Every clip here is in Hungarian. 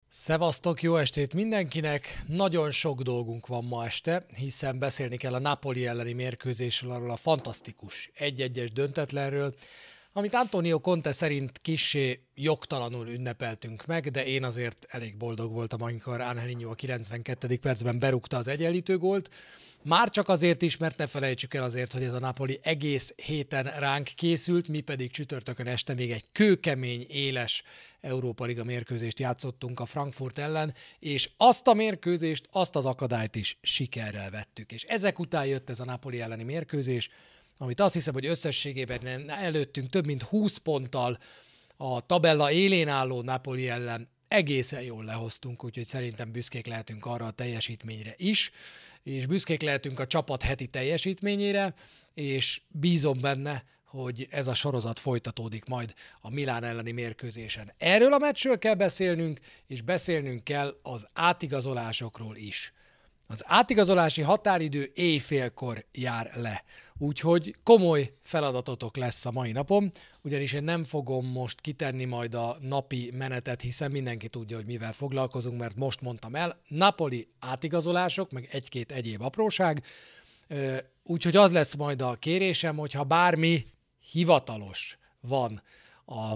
Szevasztok, jó estét mindenkinek! Nagyon sok dolgunk van ma este, hiszen beszélni kell a Napoli elleni mérkőzésről, arról a fantasztikus 1-1-es döntetlenről, amit Antonio Conte szerint kissé jogtalanul ünnepeltünk meg, de én azért elég boldog voltam, amikor Angelino a 92. percben berúgta az egyenlítő gólt. Már csak azért is, mert ne felejtsük el azért, hogy ez a Napoli egész héten ránk készült, mi pedig csütörtökön este még egy kőkemény, éles Európa Liga mérkőzést játszottunk a Frankfurt ellen, és azt a mérkőzést, azt az akadályt is sikerrel vettük. És ezek után jött ez a Napoli elleni mérkőzés, amit azt hiszem, hogy összességében előttünk több mint 20 ponttal a tabella élén álló Napoli ellen egészen jól lehoztunk, úgyhogy szerintem büszkék lehetünk arra a teljesítményre is, és büszkék lehetünk a csapat heti teljesítményére, és bízom benne, hogy ez a sorozat folytatódik majd a Milán elleni mérkőzésen. Erről a meccsről kell beszélnünk, és beszélnünk kell az átigazolásokról is. Az átigazolási határidő éjfélkor jár le, úgyhogy komoly feladatotok lesz a mai napon, ugyanis én nem fogom most kitenni majd a napi menetet, hiszen mindenki tudja, hogy mivel foglalkozunk, mert most mondtam el, Napoli átigazolások, meg egy-két egyéb apróság, úgyhogy az lesz majd a kérésem, hogyha bármi hivatalos van a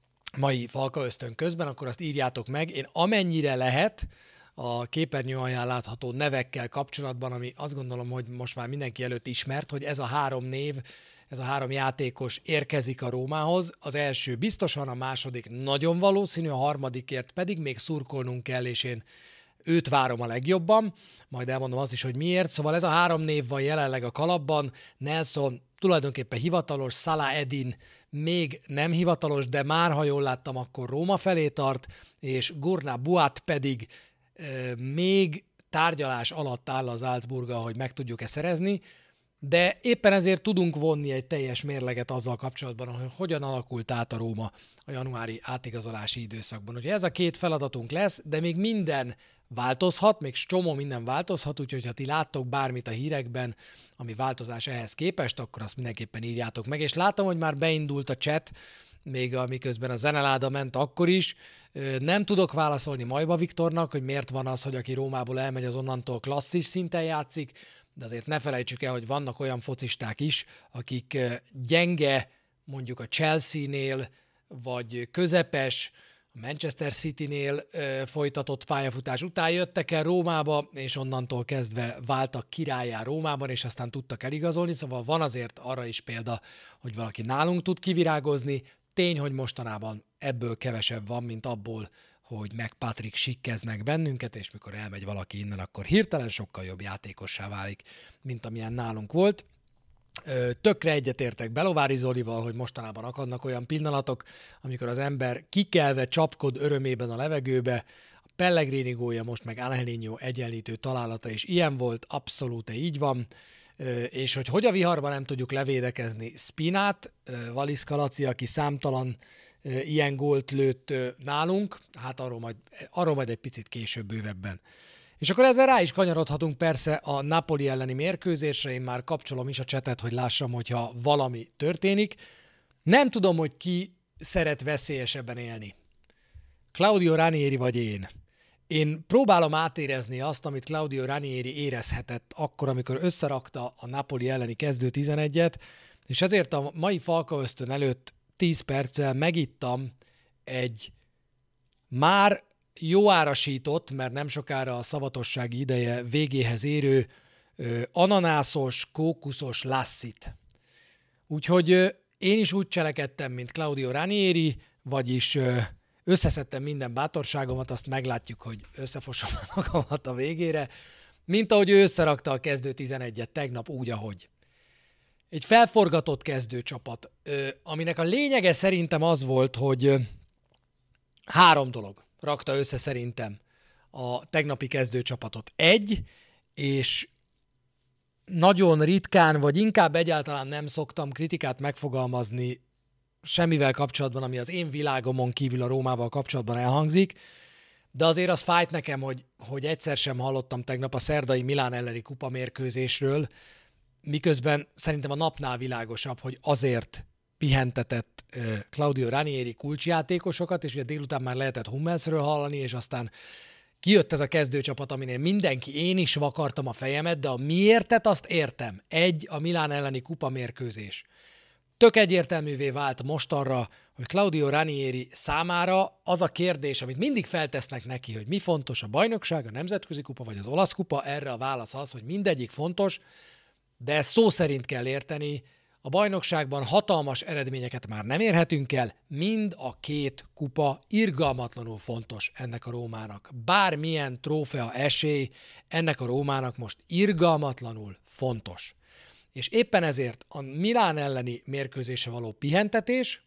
mai Falka Ösztön közben, akkor azt írjátok meg. Én amennyire lehet a képernyő alján látható nevekkel kapcsolatban, ami azt gondolom, hogy most már mindenki előtt ismert, hogy ez a 3 név, ez a 3 játékos érkezik a Rómához. Az első biztosan, a második nagyon valószínű, a harmadikért pedig még szurkolnunk kell, és én őt várom a legjobban, majd elmondom azt is, hogy miért. Szóval ez a 3 név van jelenleg a kalapban. Nelson tulajdonképpen hivatalos, Salah Eddin még nem hivatalos, de már, ha jól láttam, akkor Róma felé tart, és Gurna Buat pedig még tárgyalás alatt áll az Salzburggal, hogy meg tudjuk-e szerezni, de éppen ezért tudunk vonni egy teljes mérleget azzal kapcsolatban, hogy hogyan alakult át a Róma a januári átigazolási időszakban. Ugye ez a 2 feladatunk lesz, de még minden változhat, még csomó minden változhat, úgyhogy ha ti láttok bármit a hírekben, ami változás ehhez képest, akkor azt mindenképpen írjátok meg, és látom, hogy már beindult a chat, még miközben a zeneláda ment akkor is. Nem tudok válaszolni Majba Viktornak, hogy miért van az, hogy aki Rómából elmegy, az onnantól klasszis szinten játszik, de azért ne felejtsük el, hogy vannak olyan focisták is, akik gyenge, mondjuk a Chelsea-nél, vagy közepes, a Manchester City-nél folytatott pályafutás után jöttek el Rómába, és onnantól kezdve váltak királlyá Rómában, és aztán tudtak eligazolni, szóval van azért arra is példa, hogy valaki nálunk tud kivirágozni. Tény, hogy mostanában ebből kevesebb van, mint abból, hogy meg Patrick sikkeznek bennünket, és mikor elmegy valaki innen, akkor hirtelen sokkal jobb játékossá válik, mint amilyen nálunk volt. Tökre egyetértek Belovári Zolival, hogy mostanában akadnak olyan pillanatok, amikor az ember kikelve csapkod örömében a levegőbe. A Pellegrini gólja, most meg Angelino egyenlítő találata is ilyen volt, abszolút így van. És hogy a viharban nem tudjuk levédekezni Spinát, Valisz Kalaci, aki számtalan ilyen gólt lőtt nálunk, hát arról majd egy picit később bővebben. És akkor ezzel rá is kanyarodhatunk persze a Napoli elleni mérkőzésre, én már kapcsolom is a csetet, hogy lássam, hogyha valami történik. Nem tudom, hogy ki szeret veszélyesebben élni. Claudio Ranieri vagy én. Én próbálom átérezni azt, amit Claudio Ranieri érezhetett akkor, amikor összerakta a Napoli elleni kezdő 11-et, és ezért a mai Falka Ösztön előtt 10 perccel megittam egy már jó árasított, mert nem sokára a szavatossági ideje végéhez érő ananászos, kókuszos lasszit. Úgyhogy én is úgy cselekedtem, mint Claudio Ranieri, vagyis összeszedtem minden bátorságomat, azt meglátjuk, hogy összefosom magamat a végére, mint ahogy ő összerakta a kezdő 11-et tegnap úgy, ahogy. Egy felforgatott kezdőcsapat, aminek a lényege szerintem az volt, hogy 3 dolog rakta össze szerintem a tegnapi kezdőcsapatot. 1, és nagyon ritkán, vagy inkább egyáltalán nem szoktam kritikát megfogalmazni semmivel kapcsolatban, ami az én világomon kívül a Rómával kapcsolatban elhangzik, de azért az fájt nekem, hogy egyszer sem hallottam tegnap a szerdai Milán elleni kupamérkőzésről, miközben szerintem a napnál világosabb, hogy azért pihentetett Claudio Ranieri kulcsjátékosokat, és ugye délután már lehetett Hummelsről hallani, és aztán kijött ez a kezdőcsapat, aminél mindenki, én is vakartam a fejemet, de a miértet azt értem. A Milán elleni kupamérkőzés. Tök egyértelművé vált mostanra, hogy Claudio Ranieri számára az a kérdés, amit mindig feltesznek neki, hogy mi fontos, a bajnokság, a nemzetközi kupa vagy az olasz kupa, erre a válasz az, hogy mindegyik fontos, de ezt szó szerint kell érteni. A bajnokságban hatalmas eredményeket már nem érhetünk el, mind a két kupa irgalmatlanul fontos ennek a Rómának. Bármilyen trófea esély ennek a Rómának most irgalmatlanul fontos. És éppen ezért a Milán elleni mérkőzésre való pihentetés,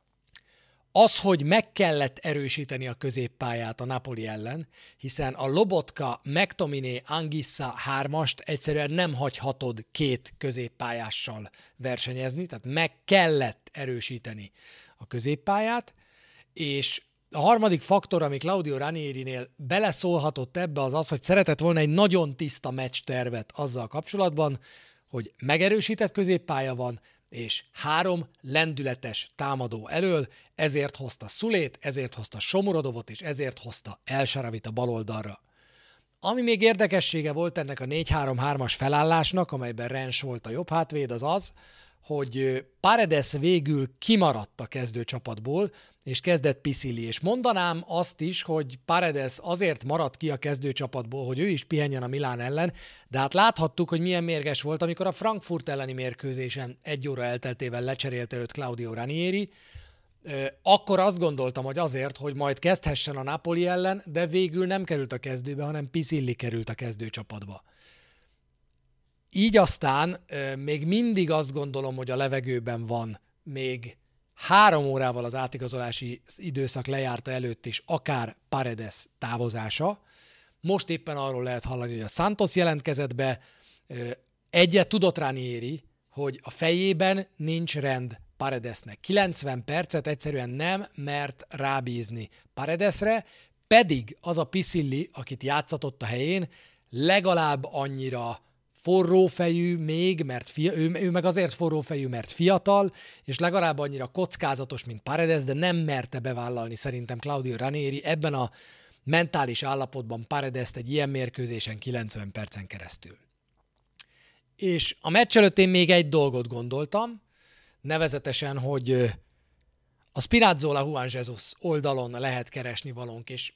az, hogy meg kellett erősíteni a középpályát a Napoli ellen, hiszen a Lobotka, McTominay, Anguissa 3-ast egyszerűen nem hagyhatod két középpályással versenyezni, tehát meg kellett erősíteni a középpályát, és a harmadik faktor, ami Claudio Ranierinél beleszólhatott ebbe, az az, hogy szeretett volna egy nagyon tiszta meccstervet azzal kapcsolatban, hogy megerősített középpálya van, és 3 lendületes támadó elől, ezért hozta Szulét, ezért hozta Shomurodovot, és ezért hozta El Shaarawyt a baloldalra. Ami még érdekessége volt ennek a 4-3-3-as felállásnak, amelyben Rens volt a jobb hátvéd, az az, hogy Paredes végül kimaradt a kezdőcsapatból, és kezdett Pisilli. És mondanám azt is, hogy Paredes azért maradt ki a kezdőcsapatból, hogy ő is pihenjen a Milán ellen, de hát láthattuk, hogy milyen mérges volt, amikor a Frankfurt elleni mérkőzésen 1 óra elteltével lecserélte őt Claudio Ranieri. Akkor azt gondoltam, hogy azért, hogy majd kezdhessen a Napoli ellen, de végül nem került a kezdőbe, hanem Pisilli került a kezdőcsapatba. Így aztán még mindig azt gondolom, hogy a levegőben van még 3 órával az átigazolási időszak lejárta előtt is akár Paredes távozása. Most éppen arról lehet hallani, hogy a Santos jelentkezett be. Egyet tudott Ranieri, hogy a fejében nincs rend Paredesnek. 90 percet egyszerűen nem mert rábízni Paredesre, pedig az a Pisilli, akit játszatott a helyén, legalább annyira forrófejű még, mert ő meg azért forrófejű, mert fiatal, és legalább annyira kockázatos, mint Paredes, de nem merte bevállalni szerintem Claudio Ranieri ebben a mentális állapotban Paredest egy ilyen mérkőzésen 90 percen keresztül. És a meccs előtt én még egy dolgot gondoltam, nevezetesen, hogy a Spinazzola Juan Jesus oldalon lehet keresni valónk, és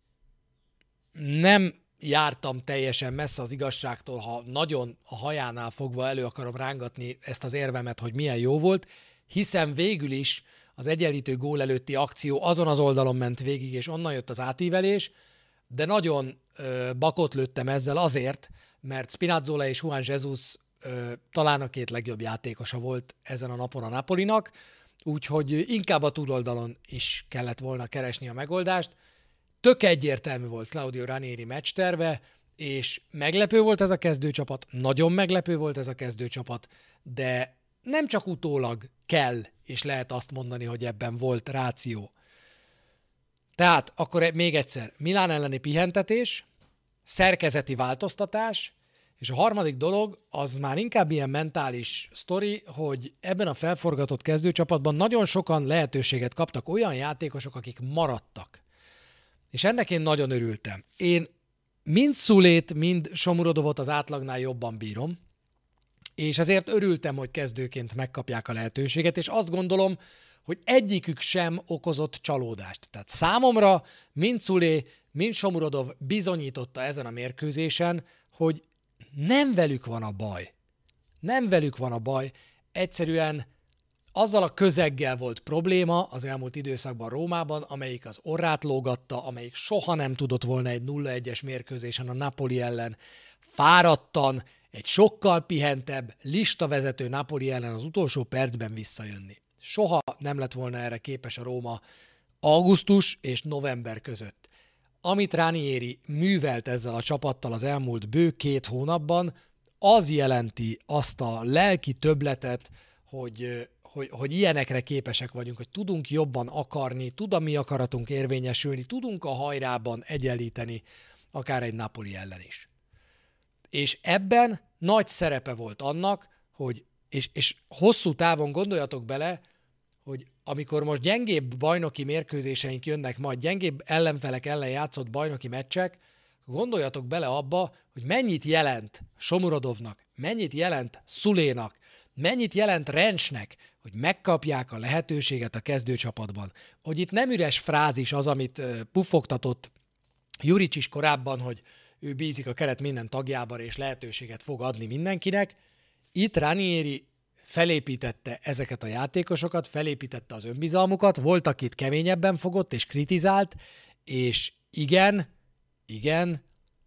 nem jártam teljesen messze az igazságtól, ha nagyon a hajánál fogva elő akarom rángatni ezt az érvemet, hogy milyen jó volt, hiszen végül is az egyenlítő gól előtti akció azon az oldalon ment végig, és onnan jött az átívelés, de nagyon bakot lőttem ezzel azért, mert Spinazzola és Juan Jesus talán a 2 legjobb játékosa volt ezen a napon a Napolinak, úgyhogy inkább a túloldalon is kellett volna keresni a megoldást. Tök egyértelmű volt Claudio Ranieri meccsterve, és meglepő volt ez a kezdőcsapat, nagyon meglepő volt ez a kezdőcsapat, de nem csak utólag kell és lehet azt mondani, hogy ebben volt ráció. Tehát akkor még egyszer, Milán elleni pihentetés, szerkezeti változtatás, és a harmadik dolog, az már inkább ilyen mentális sztori, hogy ebben a felforgatott kezdőcsapatban nagyon sokan lehetőséget kaptak olyan játékosok, akik maradtak. És ennek én nagyon örültem. Én mind Szulét, mind Shomurodovot az átlagnál jobban bírom, és ezért örültem, hogy kezdőként megkapják a lehetőséget, és azt gondolom, hogy egyikük sem okozott csalódást. Tehát számomra mind Szulé, mind Shomurodov bizonyította ezen a mérkőzésen, hogy nem velük van a baj. Nem velük van a baj, egyszerűen azzal a közeggel volt probléma az elmúlt időszakban Rómában, amelyik az orrát lógatta, amelyik soha nem tudott volna egy 0-1-es mérkőzésen a Napoli ellen fáradtan, egy sokkal pihentebb, listavezető Napoli ellen az utolsó percben visszajönni. Soha nem lett volna erre képes a Róma augusztus és november között. Amit Ranieri művelt ezzel a csapattal az elmúlt bő 2 hónapban, az jelenti azt a lelki többletet, hogy ilyenekre képesek vagyunk, hogy tudunk jobban akarni, tud a mi akaratunk érvényesülni, tudunk a hajrában egyenlíteni, akár egy Napoli ellen is. És ebben nagy szerepe volt annak, hogy, és hosszú távon gondoljatok bele, hogy amikor most gyengébb bajnoki mérkőzéseink jönnek, majd gyengébb ellenfelek ellen játszott bajnoki meccsek, gondoljatok bele abba, hogy mennyit jelent Somurodovnak, mennyit jelent Szulénak, mennyit jelent Rencsnek, hogy megkapják a lehetőséget a kezdőcsapatban. Hogy itt nem üres frázis az, amit puffogtatott Juric is korábban, hogy ő bízik a keret minden tagjában, és lehetőséget fog adni mindenkinek. Itt Ranieri felépítette ezeket a játékosokat, felépítette az önbizalmukat, volt, akit keményebben fogott és kritizált, és igen,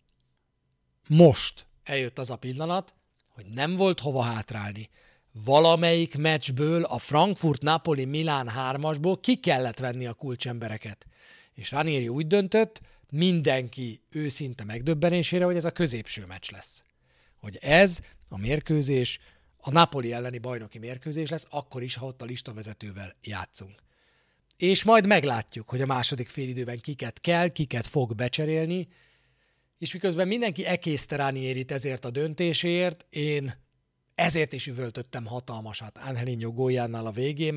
most eljött az a pillanat, hogy nem volt hova hátrálni. Valamelyik meccsből, a Frankfurt-Napoli-Milán 3-asból ki kellett venni a kulcsembereket. És Ranieri úgy döntött, mindenki őszinte megdöbbenésére, hogy ez a középső meccs lesz. Hogy ez a mérkőzés a Napoli elleni bajnoki mérkőzés lesz, akkor is, ha ott a listavezetővel játszunk. És majd meglátjuk, hogy a második félidőben kiket fog becserélni, és miközben mindenki ekészte Ranierit ezért a döntéséért, én ezért is üvöltöttem hatalmasat Angelino góljánál a végén,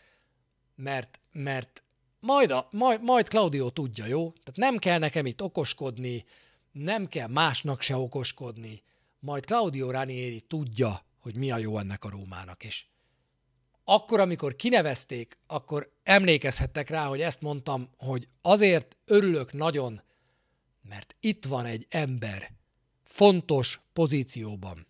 mert majd Claudio tudja, jó? Tehát nem kell nekem itt okoskodni, nem kell másnak se okoskodni, majd Claudio Ranieri tudja, hogy mi a jó ennek a Rómának is. Akkor, amikor kinevezték, akkor emlékezhettek rá, hogy ezt mondtam, hogy azért örülök nagyon, mert itt van egy ember fontos pozícióban,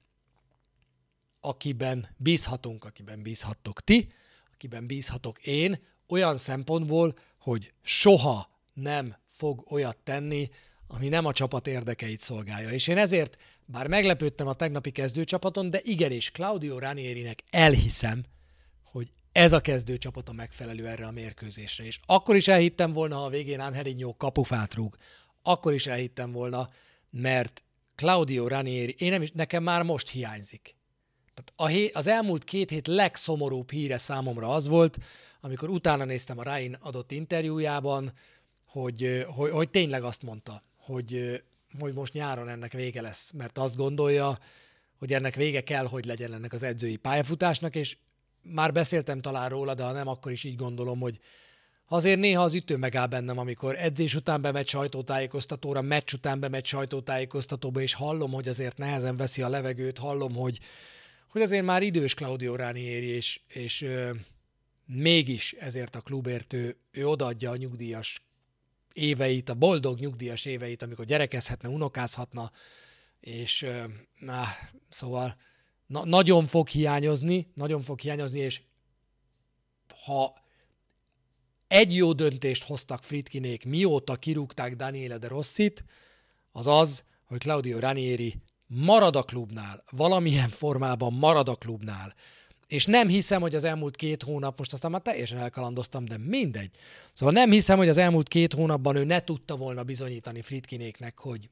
akiben bízhatunk, akiben bízhattok ti, akiben bízhatok én, olyan szempontból, hogy soha nem fog olyat tenni, ami nem a csapat érdekeit szolgálja. És én ezért, bár meglepődtem a tegnapi kezdőcsapaton, de igenis Claudio Ranierinek elhiszem, hogy ez a kezdőcsapat a megfelelő erre a mérkőzésre. És akkor is elhittem volna, ha a végén Angelino kapufát rúg. Akkor is elhittem volna, mert Claudio Ranieri, nekem már most hiányzik. Tehát az elmúlt 2 hét legszomorúbb híre számomra az volt, amikor utána néztem a Rain adott interjújában, hogy tényleg azt mondta, hogy most nyáron ennek vége lesz, mert azt gondolja, hogy ennek vége kell, hogy legyen ennek az edzői pályafutásnak, és már beszéltem talán róla, de ha nem, akkor is így gondolom, hogy azért néha az ütő megáll bennem, amikor edzés után bemegy sajtótájékoztatóra, meccs után bemegy sajtótájékoztatóba, és hallom, hogy azért nehezen veszi a levegőt, hallom, hogy azért már idős Claudio Ranieri, és mégis ezért a klubért ő odaadja a nyugdíjas éveit, a boldog nyugdíjas éveit, amikor gyerekezhetne, unokázhatna, és szóval nagyon fog hiányozni, és ha egy jó döntést hoztak Friedkinék, mióta kirúgták Daniele De Rossit, az, hogy Claudio Ranieri marad a klubnál, valamilyen formában marad a klubnál. És nem hiszem, hogy az elmúlt 2 hónap, most aztán már teljesen elkalandoztam, de mindegy. Szóval nem hiszem, hogy az elmúlt 2 hónapban ő ne tudta volna bizonyítani Friedkinéknek, hogy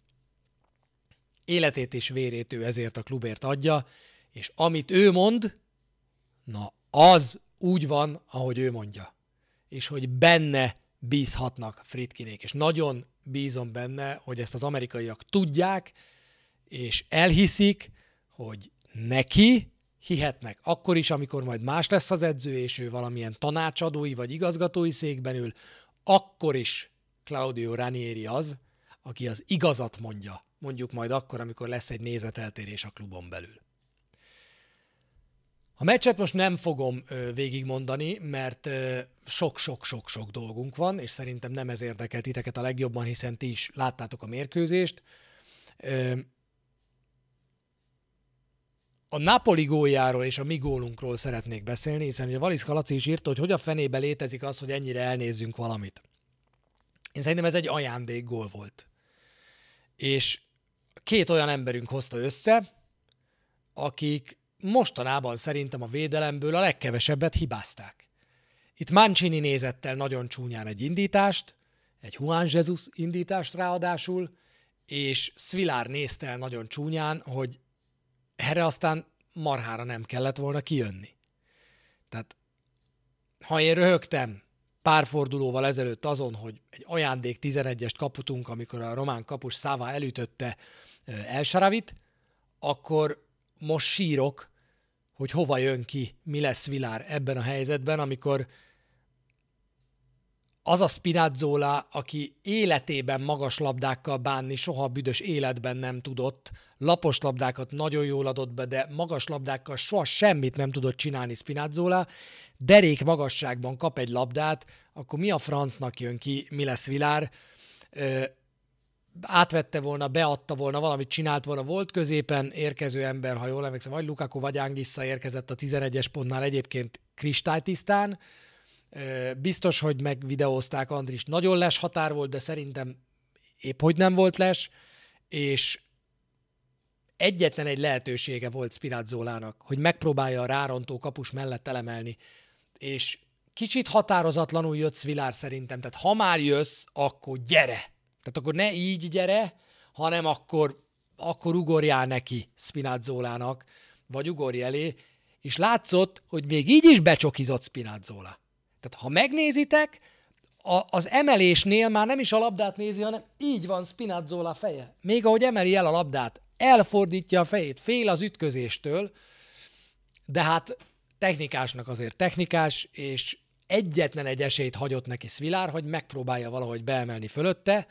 életét és vérét ő ezért a klubért adja, és amit ő mond, na az úgy van, ahogy ő mondja. És hogy benne bízhatnak Friedkinék. És nagyon bízom benne, hogy ezt az amerikaiak tudják, és elhiszik, hogy neki hihetnek. Akkor is, amikor majd más lesz az edző, és ő valamilyen tanácsadói vagy igazgatói székben ül, akkor is Claudio Ranieri az, aki az igazat mondja. Mondjuk majd akkor, amikor lesz egy nézeteltérés a klubon belül. A meccset most nem fogom végigmondani, mert sok dolgunk van, és szerintem nem ez érdekel titeket a legjobban, hiszen ti is láttátok a mérkőzést. A Napoli góljáról és a mi gólunkról szeretnék beszélni, hiszen ugye Valiszka Laci is írta, hogy a fenébe létezik az, hogy ennyire elnézzünk valamit. Én szerintem ez egy ajándékgól volt. És 2 olyan emberünk hozta össze, akik mostanában szerintem a védelemből a legkevesebbet hibázták. Itt Mancini nézett el nagyon csúnyán egy indítást, egy Juan Jesus indítást ráadásul, és Svilár nézte el nagyon csúnyán, hogy erre aztán marhára nem kellett volna kijönni. Tehát ha én röhögtem pár fordulóval ezelőtt azon, hogy egy ajándék 11-est kaputunk, amikor a román kapus Sava elütötte El Shaarawyt, akkor most sírok, hogy hova jön ki, mi lesz Svilar ebben a helyzetben, amikor az a Spinazzola, aki életében magas labdákkal bánni, soha büdös életben nem tudott, lapos labdákat nagyon jól adott be, de magas labdákkal soha semmit nem tudott csinálni Spinazzola, derék magasságban kap egy labdát, akkor mi a francnak jön ki, mi lesz Svilar? Átvette volna, beadta volna, valamit csinált volna, volt középen érkező ember, ha jól emlékszem, vagy Lukaku, vagy Anguissa érkezett a 11-es pontnál egyébként kristálytisztán. Biztos, hogy megvideózták Andris, nagyon les határ volt, de szerintem épp hogy nem volt les, és egyetlen egy lehetősége volt Spinazzolának, hogy megpróbálja a rárontó kapus mellett elemelni, és kicsit határozatlanul jött Svilar szerintem, tehát ha már jössz, akkor gyere! Tehát akkor ne így gyere, hanem akkor ugorjál neki Spinazzolának, vagy ugorj elé, és látszott, hogy még így is becsokizott Spinazzola. Tehát ha megnézitek, az emelésnél már nem is a labdát nézi, hanem így van Spinazzola feje. Még ahogy emeli el a labdát, elfordítja a fejét, fél az ütközéstől, de hát technikásnak azért technikás, és egyetlen egy esélyt hagyott neki Svilar, hogy megpróbálja valahogy beemelni fölötte.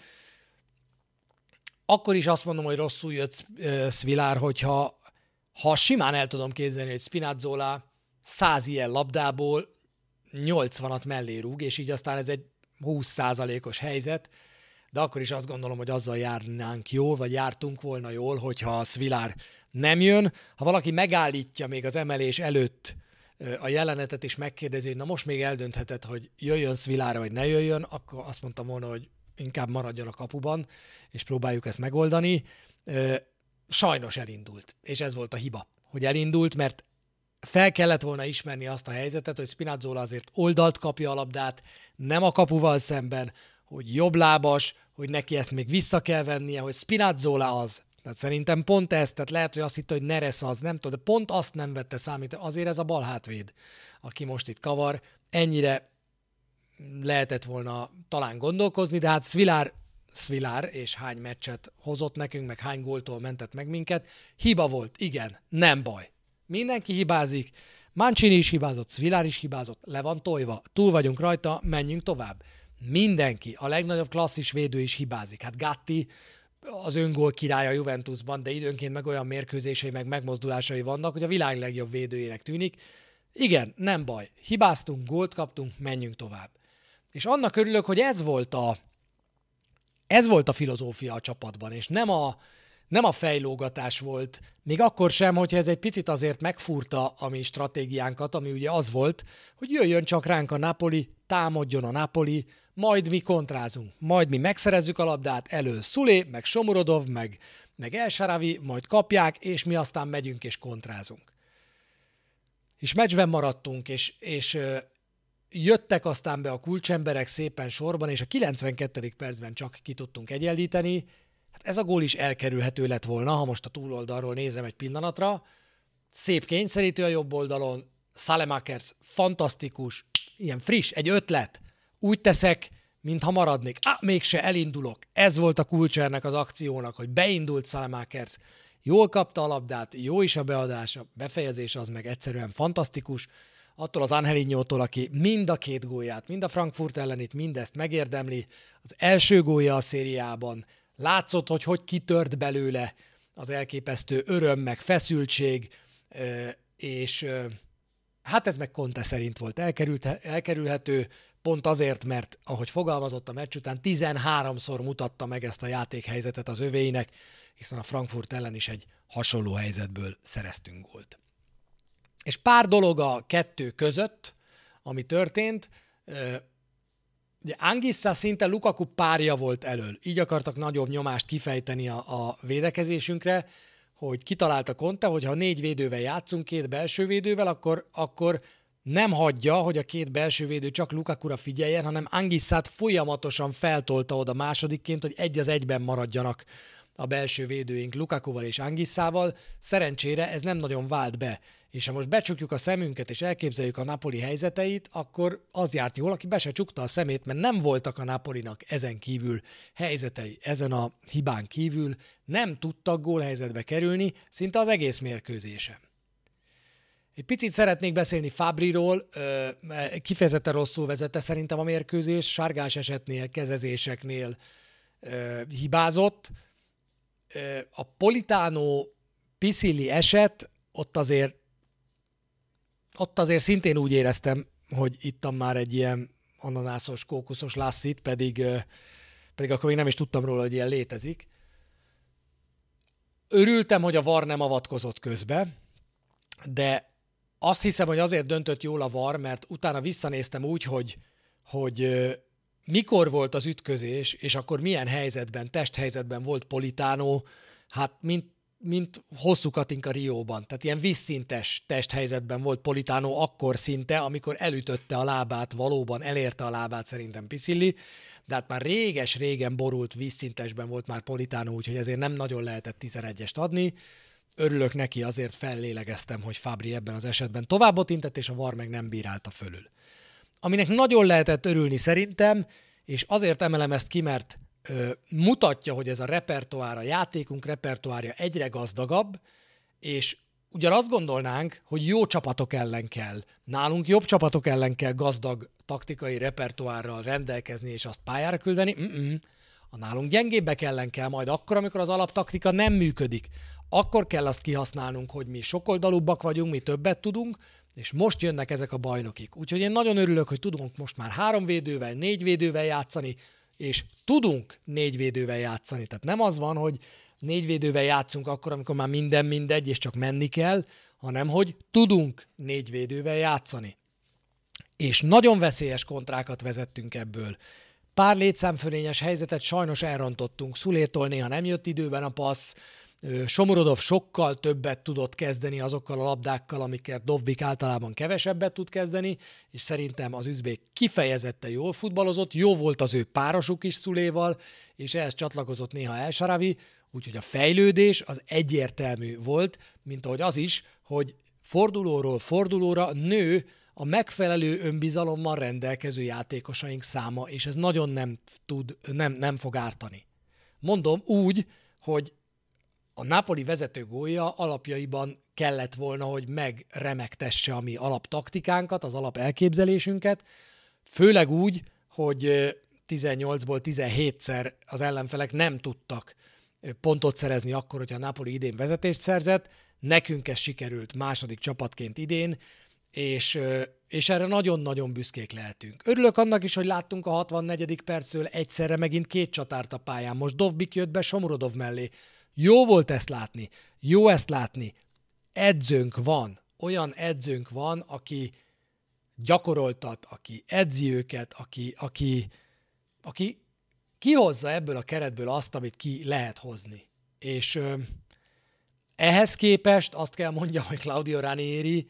Akkor is azt mondom, hogy rosszul jött Svilar, hogyha simán el tudom képzelni, hogy Spinazzola 100 ilyen labdából 80-at mellé rúg, és így aztán ez egy 20%-os helyzet, de akkor is azt gondolom, hogy azzal járnánk jól, vagy jártunk volna jól, hogyha a Svilar nem jön. Ha valaki megállítja még az emelés előtt a jelenetet, és megkérdezi, hogy na most még eldöntheted, hogy jöjjön Svilar, vagy ne jöjjön, akkor azt mondtam volna, hogy inkább maradjon a kapuban, és próbáljuk ezt megoldani. Sajnos elindult, és ez volt a hiba, hogy elindult, mert fel kellett volna ismerni azt a helyzetet, hogy Spinazzola azért oldalt kapja a labdát, nem a kapuval szemben, hogy jobblábas, hogy neki ezt még vissza kell vennie, hogy Spinazzola az. Tehát szerintem pont ez, tehát lehet, hogy azt hitte, hogy Neres az, nem tudom, de pont azt nem vette számít, azért ez a bal hátvéd, aki most itt kavar, ennyire lehetett volna talán gondolkozni, de hát Svilar és hány meccset hozott nekünk, meg hány góltól mentett meg minket. Hiba volt, igen, nem baj. Mindenki hibázik, Mancini is hibázott, Svilar is hibázott, le van tojva, túl vagyunk rajta, menjünk tovább. Mindenki, a legnagyobb klasszis védő is hibázik. Hát Gatti az öngól király a Juventusban, de időnként meg olyan mérkőzései, meg megmozdulásai vannak, hogy a világ legjobb védőjének tűnik. Igen, nem baj, hibáztunk, gólt kaptunk, menjünk tovább. És annak örülök, hogy ez volt a filozófia a csapatban, és nem a fejlógatás volt, még akkor sem, hogyha ez egy picit azért megfúrta a mi stratégiánkat, ami ugye az volt, hogy jöjjön csak ránk a Napoli, támadjon a Napoli, majd mi kontrázunk, majd mi megszerezzük a labdát, elől Szulé, meg Somurodov, meg El Sharawi, majd kapják, és mi aztán megyünk és kontrázunk. És meccsben maradtunk, és jöttek aztán be a kulcsemberek szépen sorban, és a 92. percben csak ki tudtunk egyenlíteni. Hát ez a gól is elkerülhető lett volna, ha most a túloldalról nézem egy pillanatra. Szép kényszerítő a jobb oldalon, Saelemaekers fantasztikus, ilyen friss, egy ötlet. Úgy teszek, mintha maradnék. Mégse elindulok. Ez volt a kulcsernek az akciónak, hogy beindult Saelemaekers. Jól kapta a labdát, jó is a beadása, befejezés az meg egyszerűen fantasztikus. Attól az Angelino-tól, aki mind a két gólját, mind a Frankfurt ellenit, mindezt megérdemli. Az első gólja a szériában. Látszott, hogy kitört belőle az elképesztő öröm, meg feszültség, és hát ez meg Conte szerint volt elkerülhető, pont azért, mert ahogy fogalmazott a meccs után, 13-szor mutatta meg ezt a játékhelyzetet az övéinek, hiszen a Frankfurt ellen is egy hasonló helyzetből szereztünk gólt. És pár dolog a kettő között, ami történt. Ugye Anguissa szinte Lukaku párja volt elől. Így akartak nagyobb nyomást kifejteni a védekezésünkre, hogy kitalálta Conte, hogy ha 4 védővel játszunk, 2 belső védővel, akkor nem hagyja, hogy a 2 belső védő csak Lukakura figyeljen, hanem Anguissát folyamatosan feltolta oda másodikként, hogy 1-1 maradjanak a belső védőink Lukakuval és Anguissával. Szerencsére ez nem nagyon vált be. És ha most becsukjuk a szemünket, és elképzeljük a Napoli helyzeteit, akkor az járt jól, aki be se csukta a szemét, mert nem voltak a Napolinak ezen kívül helyzetei, ezen a hibán kívül nem tudtak gólhelyzetbe kerülni szinte az egész mérkőzésen. Egy picit szeretnék beszélni Fabriról, kifejezetten rosszul vezette szerintem a mérkőzés, sárgás esetnél, kezezéseknél hibázott. A Politano Pisilli eset, ott azért szintén úgy éreztem, hogy ittam már egy ilyen ananászos, kókuszos lasszit, pedig akkor még nem is tudtam róla, hogy ilyen létezik. Örültem, hogy a VAR nem avatkozott közbe, de azt hiszem, hogy azért döntött jól a VAR, mert utána visszanéztem úgy, hogy mikor volt az ütközés, és akkor milyen helyzetben, testhelyzetben volt Politano, hát mint hosszú Katinka Rióban. Tehát ilyen vízszintes testhelyzetben volt Politano akkor szinte, amikor elütötte a lábát, valóban elérte a lábát szerintem Pisilli, de hát már réges-régen borult vízszintesben volt már Politano, úgyhogy ezért nem nagyon lehetett 11-est adni. Örülök neki, azért fellélegeztem, hogy Fabri ebben az esetben továbbot intett, és a VAR meg nem bírálta fölül. Aminek nagyon lehetett örülni szerintem, és azért emelem ezt ki, mert mutatja, hogy ez a repertoár, a játékunk repertoárja egyre gazdagabb, és ugyan azt gondolnánk, hogy jó csapatok ellen kell. Nálunk jobb csapatok ellen kell gazdag taktikai repertoárral rendelkezni, és azt pályára küldeni. A nálunk gyengébbek ellen kell majd akkor, amikor az alaptaktika nem működik. Akkor kell azt kihasználnunk, hogy mi sokoldalúbbak vagyunk, mi többet tudunk, és most jönnek ezek a bajnokik. Úgyhogy én nagyon örülök, hogy tudunk most már 3 védővel, 4 védővel játszani, és tudunk 4 védővel játszani. Tehát nem az van, hogy 4 védővel játszunk akkor, amikor már minden mindegy, és csak menni kell, hanem hogy tudunk 4 védővel játszani. És nagyon veszélyes kontrákat vezettünk ebből. Pár létszámfölényes helyzetet sajnos elrontottunk. Szulétól néha nem jött időben a passz, Somorodov sokkal többet tudott kezdeni azokkal a labdákkal, amiket Dovbik általában kevesebbet tud kezdeni, és szerintem az üzbék kifejezetten jól futballozott, jó volt az ő párosuk is Szuléval, és ehhez csatlakozott néha El Sharawi, úgyhogy a fejlődés az egyértelmű volt, mint ahogy az is, hogy fordulóról fordulóra nő a megfelelő önbizalommal rendelkező játékosaink száma, és ez nagyon nem fog ártani. Mondom úgy, hogy a Napoli vezető gólja alapjaiban kellett volna, hogy megremegtesse a mi alaptaktikánkat, az alapelképzelésünket, főleg úgy, hogy 18-ból 17-szer az ellenfelek nem tudtak pontot szerezni akkor, hogyha a Napoli idén vezetést szerzett, nekünk ez sikerült második csapatként idén, és erre nagyon-nagyon büszkék lehetünk. Örülök annak is, hogy láttunk a 64. perctől egyszerre megint 2 csatárt a pályán. Most Dovbik jött be Somorodov mellé. Jó volt ezt látni, jó ezt látni. Edzőnk van, olyan edzőnk van, aki gyakoroltat, aki edzi őket, aki kihozza ebből a keretből azt, amit ki lehet hozni. És ehhez képest azt kell mondjam, hogy Claudio Ranieri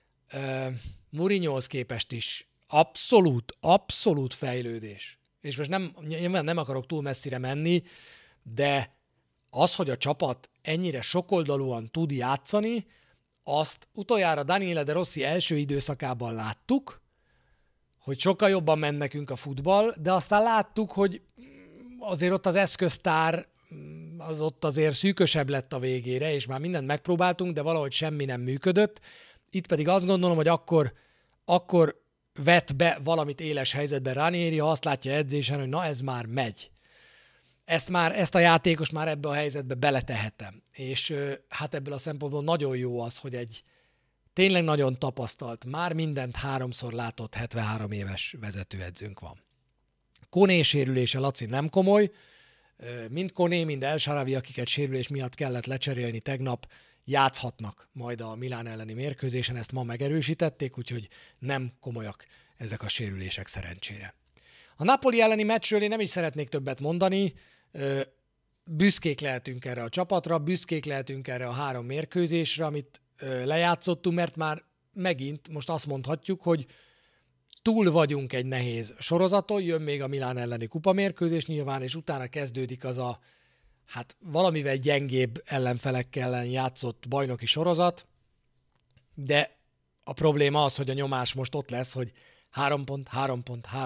Mourinhohoz képest is abszolút fejlődés. És most nem akarok túl messzire menni, de az, hogy a csapat ennyire sokoldalúan tud játszani, azt utoljára Daniele De Rossi első időszakában láttuk, hogy sokkal jobban ment nekünk a futball, de aztán láttuk, hogy azért ott az eszköztár az ott azért szűkösebb lett a végére, és már mindent megpróbáltunk, de valahogy semmi nem működött. Itt pedig azt gondolom, hogy akkor vet be valamit éles helyzetben Ranieri, ha azt látja edzésen, hogy na ez már megy. Ezt a játékos már ebbe a helyzetbe beletehetem. És hát ebből a szempontból nagyon jó az, hogy egy tényleg nagyon tapasztalt, már mindent 3-szor látott 73 éves vezetőedzőnk van. Koné sérülése, Laci, nem komoly. Mind Koné, mind El Sharawi, akiket sérülés miatt kellett lecserélni tegnap, játszhatnak majd a Milán elleni mérkőzésen, ezt ma megerősítették, úgyhogy nem komolyak ezek a sérülések szerencsére. A Napoli elleni meccsről én nem is szeretnék többet mondani, büszkék lehetünk erre a csapatra, büszkék lehetünk erre a 3 mérkőzésre, amit lejátszottunk, mert már megint most azt mondhatjuk, hogy túl vagyunk egy nehéz sorozaton, jön még a Milán elleni kupamérkőzés nyilván, és utána kezdődik az a valamivel gyengébb ellenfelekkel ellen játszott bajnoki sorozat, de a probléma az, hogy a nyomás most ott lesz, hogy 3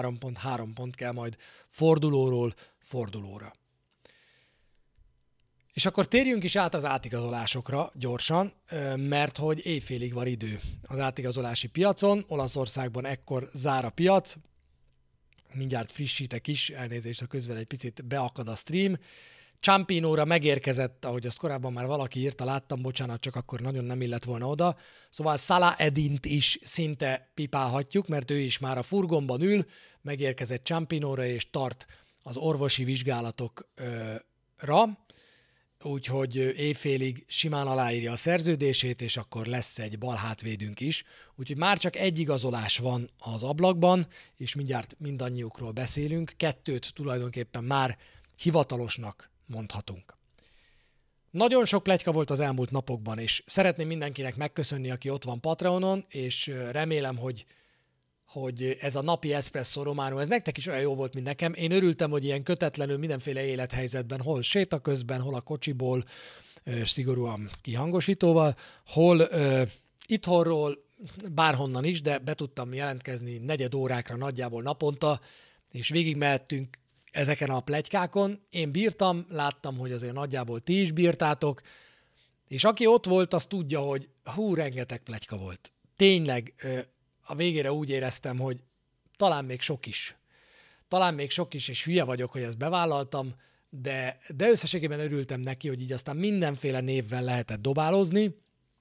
pont kell majd fordulóról fordulóra. És akkor térjünk is át az átigazolásokra gyorsan, mert hogy éjfélig van idő az átigazolási piacon. Olaszországban ekkor zár a piac. Mindjárt frissítek is, elnézést, a közben egy picit beakad a stream. Ciampinóra megérkezett, ahogy azt korábban már valaki írta, láttam, bocsánat, csak akkor nagyon nem illett volna oda. Szóval Salah Edint is szinte pipálhatjuk, mert ő is már a furgonban ül, megérkezett Ciampinóra és tart az orvosi vizsgálatokra, úgyhogy éjfélig simán aláírja a szerződését, és akkor lesz egy bal hátvédünk is. Úgyhogy már csak egy igazolás van az ablakban, és mindjárt mindannyiukról beszélünk. 2 tulajdonképpen már hivatalosnak mondhatunk. Nagyon sok pletyka volt az elmúlt napokban, és szeretném mindenkinek megköszönni, aki ott van Patreonon, és remélem, hogy ez a napi Espresso Romano, ez nektek is olyan jó volt, mint nekem. Én örültem, hogy ilyen kötetlenül mindenféle élethelyzetben, hol séta közben, hol a kocsiból, szigorúan kihangosítóval, hol itthonról, bárhonnan is, de be tudtam jelentkezni 4 órákra nagyjából naponta, és végigmehettünk ezeken a pletykákon. Én bírtam, láttam, hogy azért nagyjából ti is bírtátok, és aki ott volt, az tudja, hogy rengeteg pletyka volt. Tényleg a végére úgy éreztem, hogy talán még sok is. És hülye vagyok, hogy ezt bevállaltam, de összességében örültem neki, hogy így aztán mindenféle névvel lehetett dobálozni.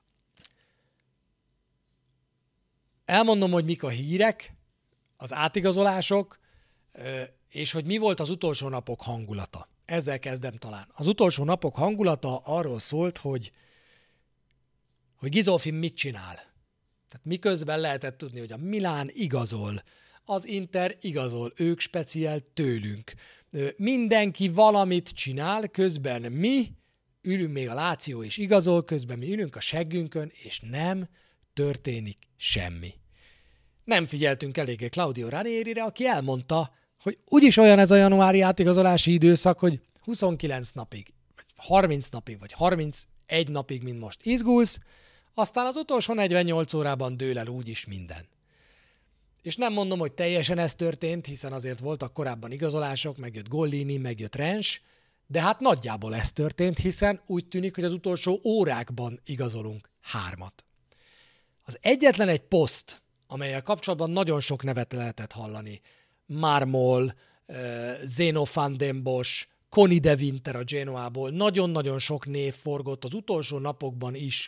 Elmondom, hogy mik a hírek, az átigazolások, és hogy mi volt az utolsó napok hangulata. Ezzel kezdem talán. Az utolsó napok hangulata arról szólt, hogy Ghisolfi mit csinál. Tehát miközben lehetett tudni, hogy a Milán igazol, az Inter igazol, ők speciál tőlünk. Mindenki valamit csinál, közben mi ülünk, még a Láció is igazol, közben mi ülünk a seggünkön, és nem történik semmi. Nem figyeltünk eléggé Claudio Ranierire, aki elmondta, hogy úgyis olyan ez a januári átigazolási időszak, hogy 29 napig, vagy 30 napig, vagy 31 napig, mint most izgulsz, aztán az utolsó 48 órában dől el úgyis minden. És nem mondom, hogy teljesen ez történt, hiszen azért voltak korábban igazolások, megjött Gollini, megjött Rens, de hát nagyjából ez történt, hiszen úgy tűnik, hogy az utolsó órákban igazolunk 3. Az egyetlen egy poszt, amellyel kapcsolatban nagyon sok nevet lehetett hallani, Marmol, Zeno van den Bosch, Conny de Winter a Genoából, nagyon-nagyon sok név forgott az utolsó napokban is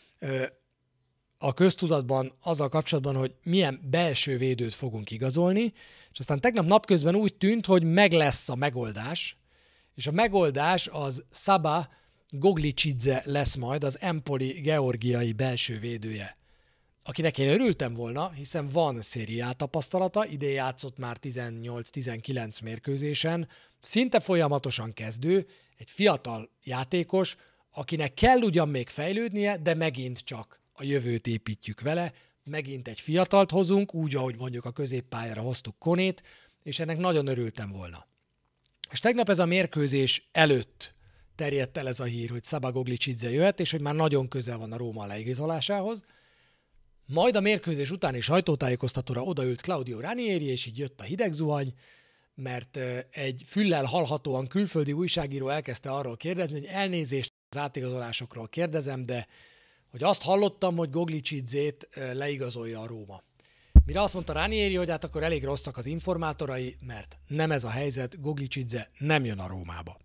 a köztudatban azzal kapcsolatban, hogy milyen belső védőt fogunk igazolni, és aztán tegnap napközben úgy tűnt, hogy meg lesz a megoldás, és a megoldás az Saba Goglicidze lesz majd, az Empoli georgiai belső védője, akinek én örültem volna, hiszen van Serie A tapasztalata, idén játszott már 18-19 mérkőzésen, szinte folyamatosan kezdő, egy fiatal játékos, akinek kell ugyan még fejlődnie, de megint csak a jövőt építjük vele, megint egy fiatalt hozunk, úgy, ahogy mondjuk a középpályára hoztuk Konét, és ennek nagyon örültem volna. És tegnap ez a mérkőzés előtt terjedt el ez a hír, hogy Saba Goglicidze jöhet, és hogy már nagyon közel van a Róma leigazolásához. Majd a mérkőzés utáni sajtótájékoztatóra odaült Claudio Ranieri, és így jött a hideg zuhany, mert egy füllel hallhatóan külföldi újságíró elkezdte arról kérdezni, hogy elnézést az átigazolásokról kérdezem, de hogy azt hallottam, hogy Goglicidzét leigazolja a Róma. Mire azt mondta Ranieri, hogy hát akkor elég rosszak az informátorai, mert nem ez a helyzet, Goglicidze nem jön a Rómába.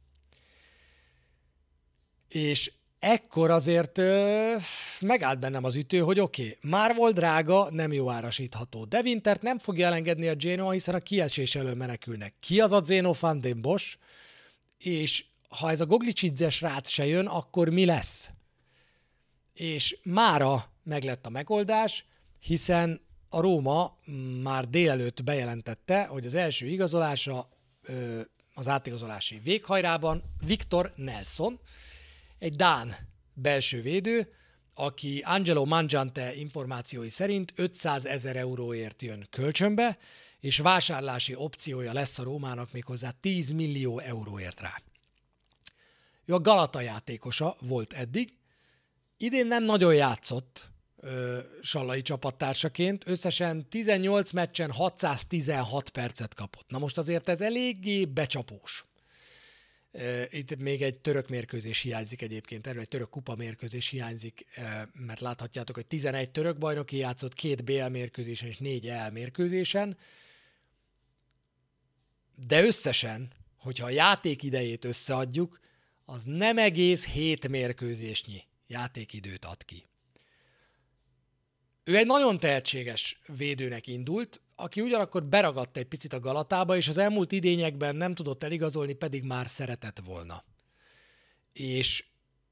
És ekkor azért megállt bennem az ütő, hogy oké, már volt drága, nem jó árasítható. De Wintert nem fogja elengedni a Genoa, hiszen a kiesés elől menekülnek. Ki az a Zeno van den Bosch? És ha ez a Goglicidze srác se jön, akkor mi lesz? És mára meglett a megoldás, hiszen a Róma már délelőtt bejelentette, hogy az első igazolása az átigazolási véghajrában Victor Nelson, egy dán belső védő, aki Angelo Mangiante információi szerint 500 000 euróért jön kölcsönbe, és vásárlási opciója lesz a Rómának méghozzá 10 millió euróért rá. Ő a Galata játékosa volt eddig, idén nem nagyon játszott Sallai csapattársaként, összesen 18 meccsen 616 percet kapott. Na most azért ez eléggé becsapós. Itt még egy török mérkőzés hiányzik egyébként, erről egy török kupa mérkőzés hiányzik, mert láthatjátok, hogy 11 török bajnoki játszott, 2 BL mérkőzésen és 4 EL mérkőzésen, de összesen, hogyha a játék idejét összeadjuk, az nem egész 7 mérkőzésnyi játékidőt ad ki. Ő egy nagyon tehetséges védőnek indult, aki ugyanakkor beragadt egy picit a Galatába, és az elmúlt idényekben nem tudott eligazolni, pedig már szeretett volna. És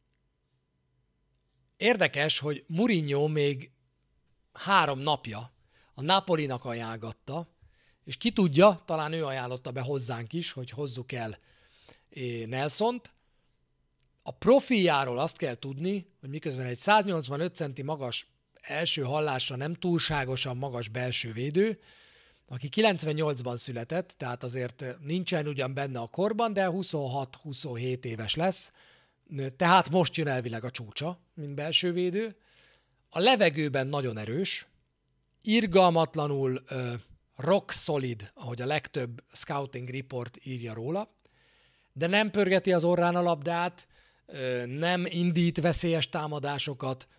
érdekes, hogy Mourinho még 3 napja a Napolinak ajánlgatta, és ki tudja, talán ő ajánlotta be hozzánk is, hogy hozzuk el Nelsont. A profijáról azt kell tudni, hogy miközben egy 185 centi magas, első hallásra nem túlságosan magas belső védő, aki 98-ban született, tehát azért nincsen ugyan benne a korban, de 26-27 éves lesz, tehát most jön elvileg a csúcsa, mint belső védő. A levegőben nagyon erős, irgalmatlanul rock solid, ahogy a legtöbb scouting report írja róla, de nem pörgeti az orrán a labdát, nem indít veszélyes támadásokat.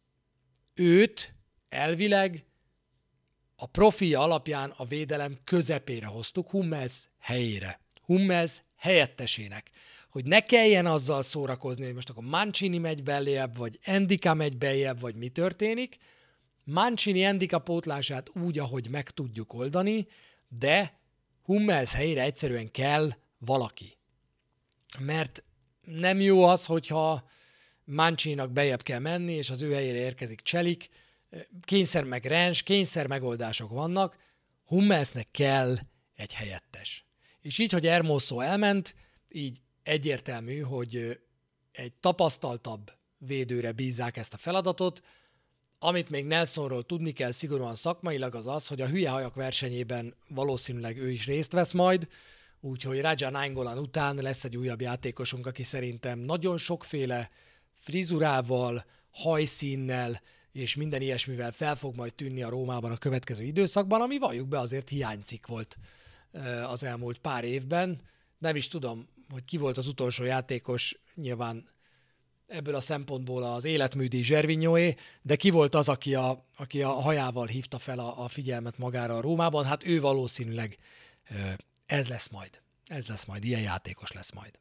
Őt elvileg a profilja alapján a védelem közepére hoztuk, Hummels helyére, Hummels helyettesének, hogy ne kelljen azzal szórakozni, hogy most akkor Mancini megy beljebb, vagy Endika megy beljebb, vagy mi történik. Mancini Endika pótlását úgy, ahogy meg tudjuk oldani, de Hummels helyére egyszerűen kell valaki. Mert nem jó az, hogyha Mancininak bejebb kell menni, és az ő helyére érkezik Cselik, kényszer meg Rens, kényszer megoldások vannak, Hummelsnek kell egy helyettes. És így, hogy Hermoso elment, így egyértelmű, hogy egy tapasztaltabb védőre bízzák ezt a feladatot. Amit még Nelsonról tudni kell szigorúan szakmailag az az, hogy a hülye hajak versenyében valószínűleg ő is részt vesz majd, úgyhogy Raja Nainggolan után lesz egy újabb játékosunk, aki szerintem nagyon sokféle frizurával, hajszínnel és minden ilyesmivel fel fog majd tűnni a Rómában a következő időszakban, ami valljuk be azért hiánycikk volt az elmúlt pár évben. Nem is tudom, hogy ki volt az utolsó játékos, nyilván ebből a szempontból az életműdi Zservinyoé, de ki volt az, aki a hajával hívta fel a figyelmet magára a Rómában? Hát ő valószínűleg ez lesz majd, ilyen játékos lesz majd.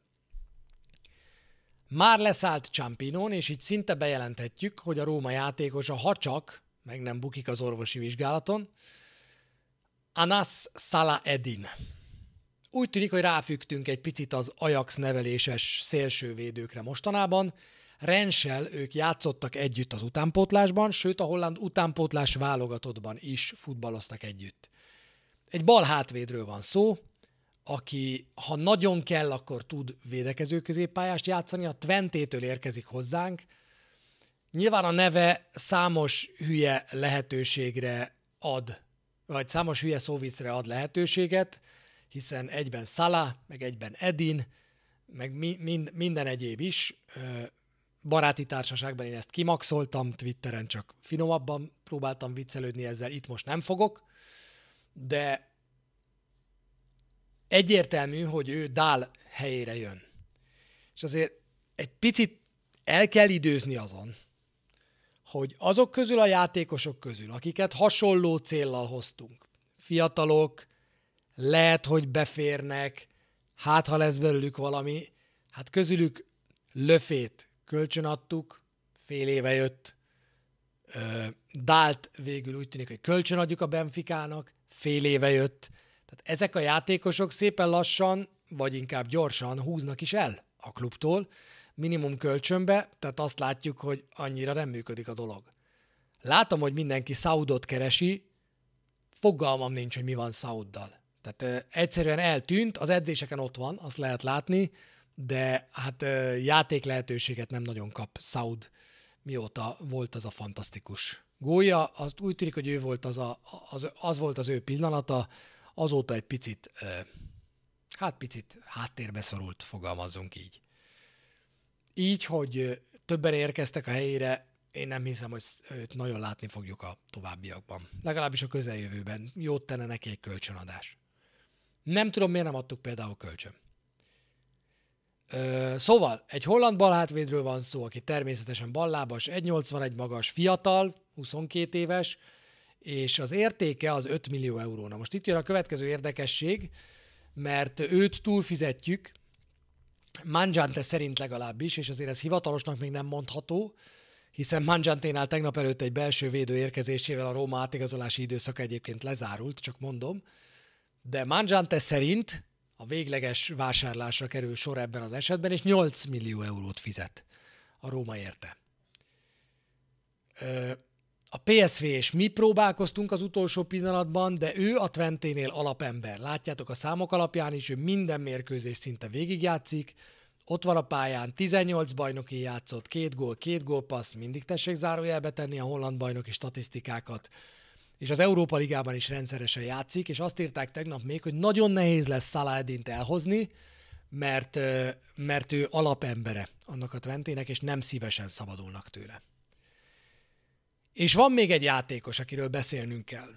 Már leszállt Ciampinon, és így szinte bejelenthetjük, hogy a Róma játékosa, ha csak meg nem bukik az orvosi vizsgálaton, Anas Salah-Eddin. Úgy tűnik, hogy ráfüggtünk egy picit az Ajax neveléses szélsővédőkre mostanában. Renssel ők játszottak együtt az utánpótlásban, sőt a holland utánpótlás válogatottban is futballoztak együtt. Egy bal hátvédről van szó, aki, ha nagyon kell, akkor tud védekező középpályást játszani, a Twentétől érkezik hozzánk. Nyilván a neve számos hülye lehetőségre ad, vagy számos hülye szóviccre ad lehetőséget, hiszen egyben Salah, meg egyben Edin, meg minden egyéb is. Baráti társaságban én ezt kimaxoltam, Twitteren csak finomabban próbáltam viccelődni ezzel, itt most nem fogok, de egyértelmű, hogy ő Dahl helyére jön. És azért egy picit el kell időzni azon, hogy azok közül a játékosok közül, akiket hasonló céllal hoztunk, fiatalok, lehet, hogy beférnek, hát ha lesz belőlük valami, hát közülük Löfét kölcsönadtuk, fél éve jött, Dahlt végül úgy tűnik, hogy kölcsönadjuk a Benficának, fél éve jött, tehát ezek a játékosok szépen lassan, vagy inkább gyorsan húznak is el a klubtól, minimum kölcsönbe, tehát azt látjuk, hogy annyira nem működik a dolog. Látom, hogy mindenki Saudot keresi, fogalmam nincs, hogy mi van Sauddal. Tehát egyszerűen eltűnt, az edzéseken ott van, azt lehet látni, de hát játék lehetőséget nem nagyon kap Saud, mióta volt az a fantasztikus gólja. Azt úgy tűnik, hogy ő volt az volt az ő pillanata, azóta egy picit, picit háttérbe szorult, fogalmazzunk így. Így, hogy többen érkeztek a helyére, én nem hiszem, hogy őt nagyon látni fogjuk a továbbiakban. Legalábbis a közeljövőben. Jót tenne neki egy kölcsönadás. Nem tudom, miért nem adtuk például kölcsön. Szóval egy holland balhátvédről van szó, aki természetesen ballábas, 1,81 magas, fiatal, 22 éves, és az értéke az 5 millió euró. Na most itt jön a következő érdekesség, mert őt túlfizetjük, Mangiante szerint legalábbis, és azért ez hivatalosnak még nem mondható, hiszen Mangianténál tegnap előtt egy belső védő érkezésével a Róma átigazolási időszaka egyébként lezárult, csak mondom, de Mangiante szerint a végleges vásárlásra kerül sor ebben az esetben, és 8 millió eurót fizet a Róma érte. A PSV és mi próbálkoztunk az utolsó pillanatban, de ő a Twenténél alapember. Látjátok a számok alapján is, ő minden mérkőzést szinte végigjátszik, ott van a pályán, 18 bajnoki játszott, 2 gólpassz, mindig tessék zárójelbe tenni a holland bajnoki statisztikákat, és az Európa Ligában is rendszeresen játszik, és azt írták tegnap még, hogy nagyon nehéz lesz Salah Eddint elhozni, mert ő alapembere annak a Twentének, és nem szívesen szabadulnak tőle. És van még egy játékos, akiről beszélnünk kell.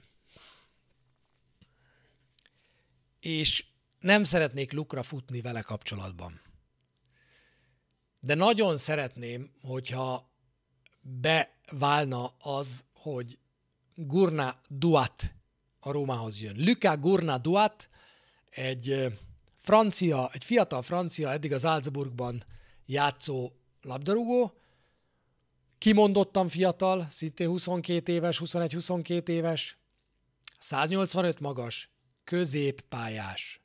És nem szeretnék lukra futni vele kapcsolatban. De nagyon szeretném, hogyha beválna az, hogy Gurna Duat a Rómához jön. Lucas Gurna Duat egy fiatal francia, eddig az Salzburgban játszó labdarúgó, kimondottan fiatal, szintén 22 éves, 21-22 éves, 185 magas, középpályás,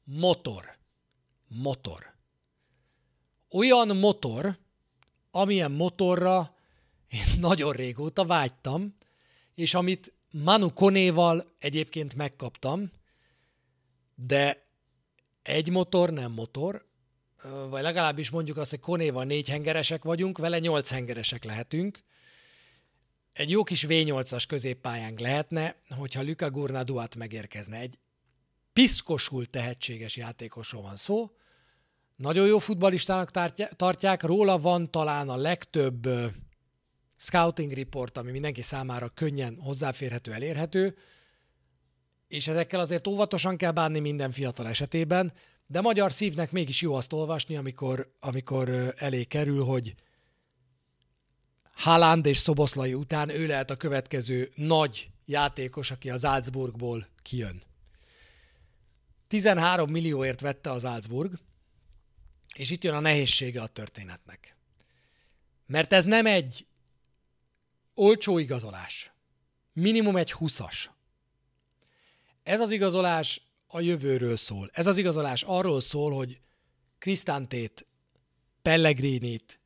motor. Olyan motor, amilyen motorra én nagyon régóta vágytam, és amit Manu Konéval egyébként megkaptam, de egy motor nem motor, vagy legalábbis mondjuk azt, hogy Konéval 4 hengeresek vagyunk, vele 8 hengeresek lehetünk. Egy jó kis V8-as középpályánk lehetne, hogyha Lucas Gurna Duat megérkezne. Egy piszkosul tehetséges játékosról van szó, nagyon jó futballistának tartják, róla van talán a legtöbb scouting report, ami mindenki számára könnyen hozzáférhető, elérhető, és ezekkel azért óvatosan kell bánni minden fiatal esetében, de magyar szívnek mégis jó azt olvasni, amikor elé kerül, hogy Haaland és Szoboszlai után ő lehet a következő nagy játékos, aki a Salzburgból kijön. 13 millióért vette a Salzburg, és itt jön a nehézsége a történetnek. Mert ez nem egy olcsó igazolás. Minimum egy 20-as. Ez az igazolás a jövőről szól. Ez az igazolás arról szól, hogy Cristantét, Pellegrinit,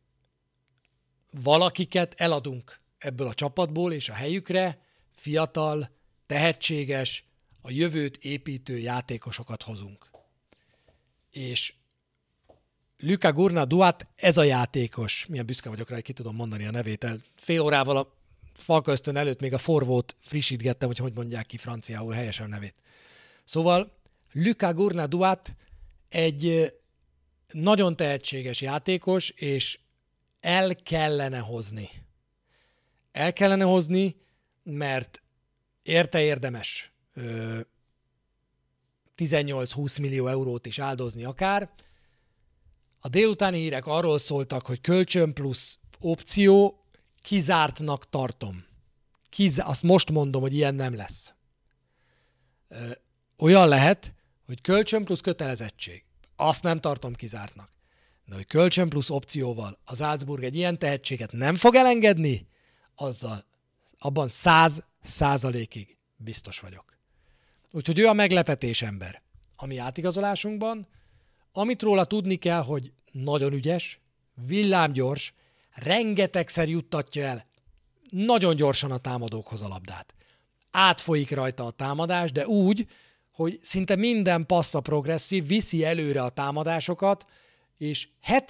valakiket eladunk ebből a csapatból, és a helyükre fiatal, tehetséges, a jövőt építő játékosokat hozunk. És Lucas Gurna Duat, ez a játékos, milyen büszke vagyok rá, hogy ki tudom mondani a nevét. Fél órával a Falka Ösztön előtt még a forvót frissítgettem, hogy mondják ki franciául helyesen a nevét. Szóval Lucas Gurna Duat egy nagyon tehetséges játékos, és el kellene hozni. El kellene hozni, mert érte érdemes 18-20 millió eurót is áldozni akár. A délutáni hírek arról szóltak, hogy kölcsön plusz opció, kizártnak tartom. Azt most mondom, hogy ilyen nem lesz. Olyan lehet, hogy kölcsön plusz kötelezettség. Azt nem tartom kizártnak. De hogy kölcsön plusz opcióval az Salzburg egy ilyen tehetséget nem fog elengedni, abban 100%-ig biztos vagyok. Úgyhogy ő a meglepetés ember a mi átigazolásunkban, amit róla tudni kell, hogy nagyon ügyes, villámgyors, rengetegszer juttatja el nagyon gyorsan a támadókhoz a labdát. Átfolyik rajta a támadás, de úgy, hogy szinte minden passza progresszív, viszi előre a támadásokat, és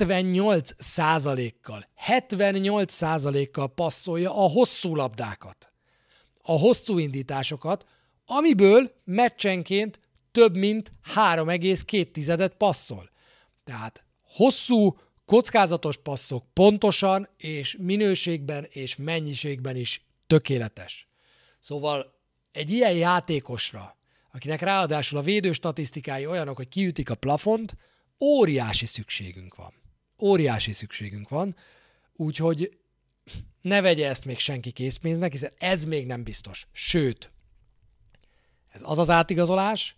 78%-kal passzolja a hosszú labdákat, a hosszú indításokat, amiből meccsenként több mint 3,2 passzol. Tehát hosszú, kockázatos passzok pontosan és minőségben és mennyiségben is tökéletes. Szóval egy ilyen játékosra, akinek ráadásul a védő statisztikái olyanok, hogy kiütik a plafont, óriási szükségünk van. Óriási szükségünk van, úgyhogy ne vegye ezt még senki készpénznek, hiszen ez még nem biztos. Sőt, ez az az átigazolás,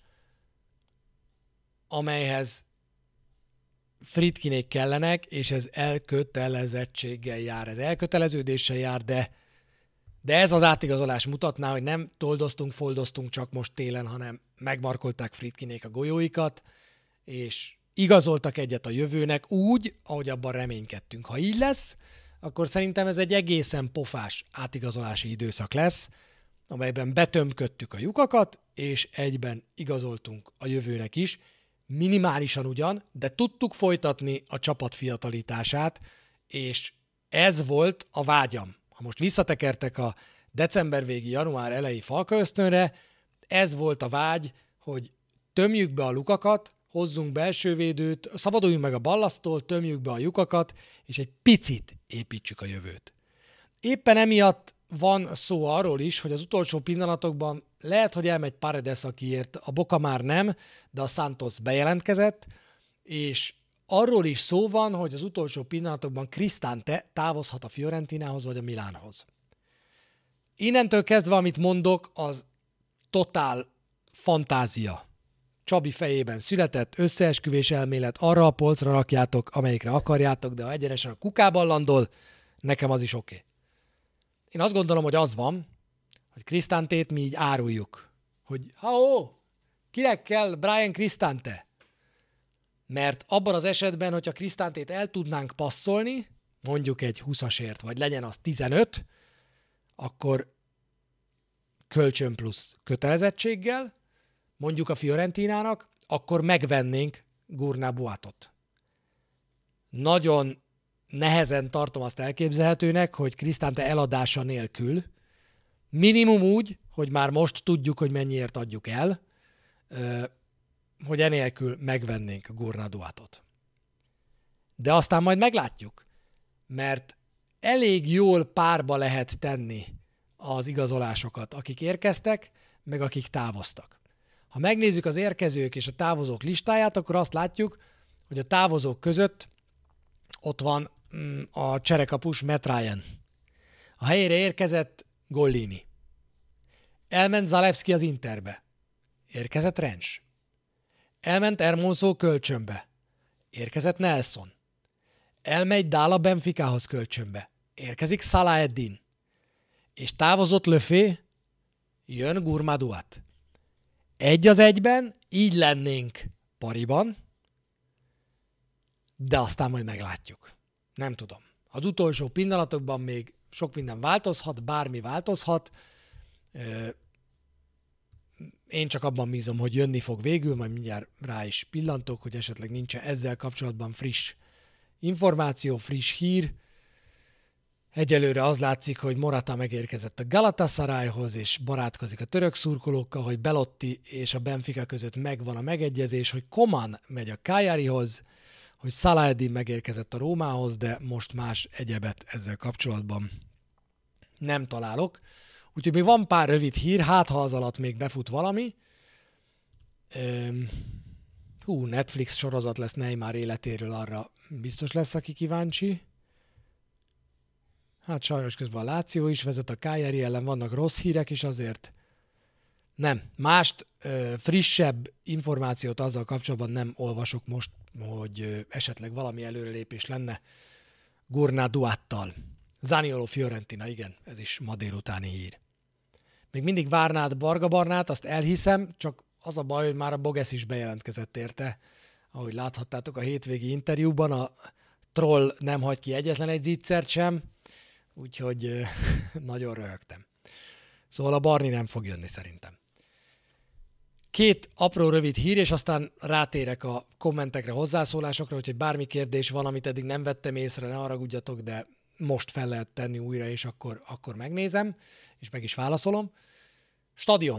amelyhez Fritzkénék kellenek, és ez elkötelezettséggel jár, ez elköteleződéssel jár, de ez az átigazolás mutatná, hogy nem toldoztunk, foldoztunk csak most télen, hanem megmarkolták Fritzkénék a golyóikat, és igazoltak egyet a jövőnek úgy, ahogy abban reménykedtünk. Ha így lesz, akkor szerintem ez egy egészen pofás átigazolási időszak lesz, amelyben betömködtük a lyukakat, és egyben igazoltunk a jövőnek is, minimálisan ugyan, de tudtuk folytatni a csapat fiatalítását, és ez volt a vágyam. Ha most visszatekertek a december végi, január elejé Falka ösztönre, ez volt a vágy, hogy tömjük be a lukakat, hozzunk belsővédőt, szabaduljunk meg a ballasztól, tömjük be a lyukakat, és egy picit építsük a jövőt. Éppen emiatt van szó arról is, hogy az utolsó pillanatokban lehet, hogy elmegy Paredes, akiért a Boca már nem, de a Santos bejelentkezett, és arról is szó van, hogy az utolsó pillanatokban Cristante távozhat a Fiorentinához vagy a Milánhoz. Innentől kezdve, amit mondok, az totál fantázia. Csabi fejében született összeesküvés elmélet, arra a polcra rakjátok, amelyikre akarjátok, de ha egyenesen a kukában landol, nekem az is oké. Én azt gondolom, hogy az van, hogy Cristantét mi így áruljuk. Hogy kinek kell Brian Cristante? Mert abban az esetben, hogyha Cristantét el tudnánk passzolni, mondjuk egy 20-asért, vagy legyen az 15, akkor kölcsön plusz kötelezettséggel, mondjuk a Fiorentinának, akkor megvennénk Gurna Boatot. Nagyon nehezen tartom azt elképzelhetőnek, hogy Cristante eladása nélkül, minimum úgy, hogy már most tudjuk, hogy mennyiért adjuk el, hogy enélkül megvennénk Gurna Boatot. De aztán majd meglátjuk, mert elég jól párba lehet tenni az igazolásokat, akik érkeztek, meg akik távoztak. Ha megnézzük az érkezők és a távozók listáját, akkor azt látjuk, hogy a távozók között ott van a cserekapus Matt Ryan. A helyére érkezett Gollini. Elment Zalewski az Interbe. Érkezett Rensch. Elment Hermoso kölcsönbe. Érkezett Nelson. Elmegy Dalla Benficához kölcsönbe. Érkezik Salah Eddin. És távozott Löfé, jön Gurna Boat. Egy az egyben, így lennénk pariban, de aztán majd meglátjuk. Nem tudom. Az utolsó pillanatokban még sok minden változhat, bármi változhat. Én csak abban bízom, hogy jönni fog végül, majd mindjárt rá is pillantok, hogy esetleg nincsen ezzel kapcsolatban friss információ, friss hír. Egyelőre az látszik, hogy Morata megérkezett a Galatasarayhoz, és barátkozik a török szurkolókkal, hogy Belotti és a Benfica között megvan a megegyezés, hogy Coman megy a Cagliarihoz, hogy Salah Eddin megérkezett a Rómához, de most más egyebet ezzel kapcsolatban nem találok. Úgyhogy még van pár rövid hír, hát ha az alatt még befut valami. Netflix sorozat lesz Neymar életéről, arra biztos lesz, aki kíváncsi. Hát sajnos közben a Láció is vezet, a Cagliari ellen vannak rossz hírek is azért. Nem, mást, frissebb információt azzal kapcsolatban nem olvasok most, hogy esetleg valami előrelépés lenne Gurna Boattal. Zaniolo Fiorentina, igen, ez is ma délutáni hír. Még mindig várnád Varga Barnát, azt elhiszem, csak az a baj, hogy már a Bogusz is bejelentkezett érte. Ahogy láthattátok a hétvégi interjúban, a troll nem hagy ki egyetlen egy zicsert sem, úgyhogy nagyon röhögtem. Szóval a Barni nem fog jönni szerintem. Két apró rövid hír, és aztán rátérek a kommentekre, hozzászólásokra, úgyhogy bármi kérdés van, amit eddig nem vettem észre, ne haragudjatok, de most fel lehet tenni újra, és akkor megnézem, és meg is válaszolom. Stadion.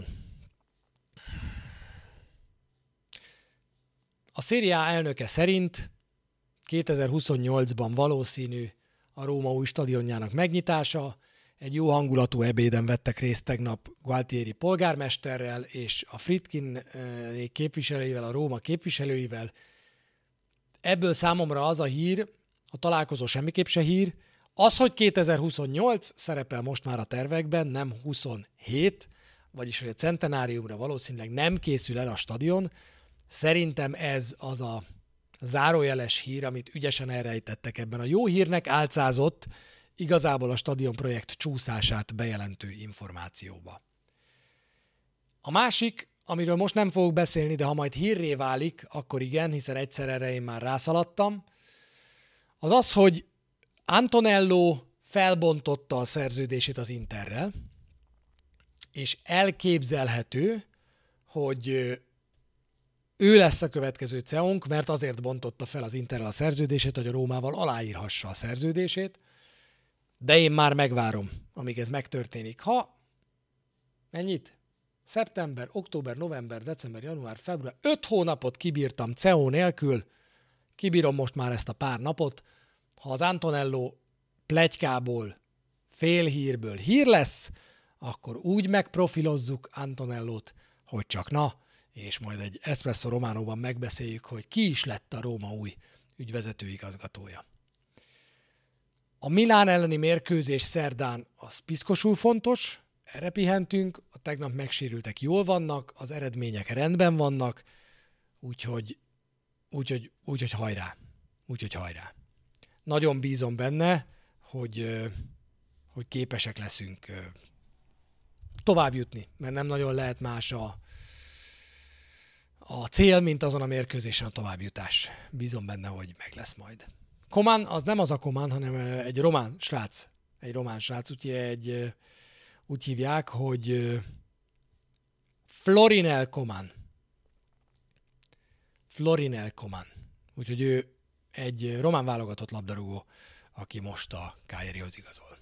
A Serie A elnöke szerint 2028-ban valószínű a Róma új stadionjának megnyitása. Egy jó hangulatú ebéden vettek részt tegnap Gualtieri polgármesterrel és a Friedkin képviselőivel, a Róma képviselőivel. ebből számomra az a hír, a találkozó semmiképp se hír, az, hogy 2028 szerepel most már a tervekben, nem 27, vagyis hogy a centenáriumra valószínűleg nem készül el a stadion, szerintem ez az a zárójeles hír, amit ügyesen elrejtettek ebben a jó hírnek álcázott, igazából a stadionprojekt csúszását bejelentő információba. A másik, amiről most nem fogok beszélni, de ha majd hírré válik, akkor igen, hiszen egyszer erre én már rászaladtam, az az, hogy Antonello felbontotta a szerződését az Interrel, és elképzelhető, hogy ő lesz a következő CEO-nk, mert azért bontotta fel az Interrel a szerződését, hogy a Rómával aláírhassa a szerződését, de én már megvárom, amíg ez megtörténik. Ha mennyit? Szeptember, október, november, december, január, február, 5 hónapot kibírtam CEO nélkül, kibírom most már ezt a pár napot. Ha az Antonello pletykából, félhírből hír lesz, akkor úgy megprofilozzuk Antonellót, hogy csak na, és majd egy Espresso Románóban megbeszéljük, hogy ki is lett a Róma új ügyvezető igazgatója. A Milán elleni mérkőzés szerdán az piszkosul fontos, erre pihentünk, a tegnap megsérültek jól vannak, az eredmények rendben vannak, úgyhogy hajrá. Úgyhogy hajrá. Nagyon bízom benne, hogy képesek leszünk tovább jutni, mert nem nagyon lehet más a cél, mint azon a mérkőzésen a továbbjutás. Bízom benne, hogy meg lesz majd. Coman, az nem az a Coman, hanem egy román srác. Úgyhogy úgy hívják, hogy Florinel Coman. Úgyhogy ő egy román válogatott labdarúgó, aki most a Cagliarihoz igazol.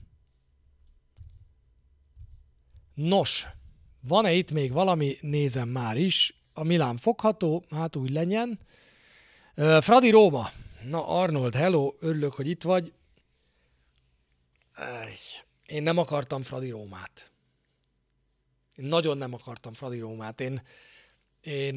Nos, van-e itt még valami? Nézem már is. A Milán fogható, hát úgy legyen. Fradi Róma. Na Arnold, hello, örülök, hogy itt vagy. Én nem akartam Fradi Rómát. Én nagyon nem akartam Fradi Rómát. Én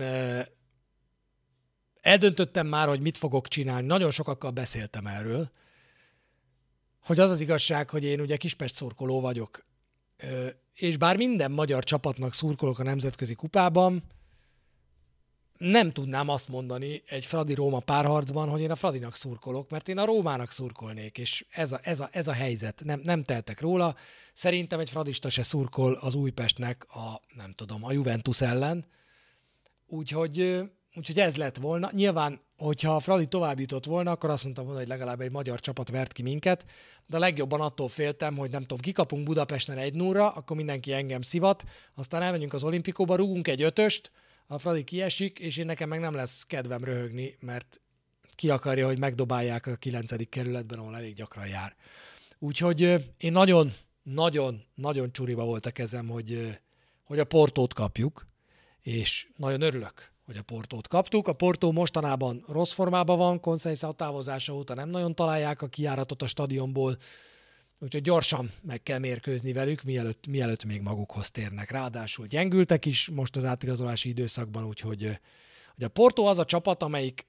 eldöntöttem már, hogy mit fogok csinálni. Nagyon sokakkal beszéltem erről. Hogy az az igazság, hogy én ugye Kispest szurkoló vagyok. És bár minden magyar csapatnak szurkolok a nemzetközi kupában, nem tudnám azt mondani egy Fradi-Róma párharcban, hogy én a Fradinak szurkolok, mert én a Rómának szurkolnék, és ez a helyzet. Nem tehetek róla. Szerintem egy fradista se szurkol az Újpestnek a Juventus ellen. Úgyhogy ez lett volna. Nyilván, hogyha a Fradi tovább jutott volna, akkor azt mondtam volna, hogy legalább egy magyar csapat vert ki minket, de a legjobban attól féltem, hogy nem tudom, kikapunk Budapesten 1-0-ra, akkor mindenki engem szivat, aztán elmegyünk az Olimpikóba, rúgunk egy 5-öst, a Fradi kiesik, és én nekem meg nem lesz kedvem röhögni, mert ki akarja, hogy megdobálják a 9. kerületben, ahol elég gyakran jár. Úgyhogy én nagyon csuriba volt a kezem, hogy a Portót kapjuk, és nagyon örülök, hogy a Portót kaptuk. A Portó mostanában rossz formában van, Conceição távozása óta nem nagyon találják a kijáratot a stadionból, úgyhogy gyorsan meg kell mérkőzni velük, mielőtt még magukhoz térnek. Ráadásul gyengültek is most az átigazolási időszakban, úgyhogy hogy a Porto az a csapat, amelyik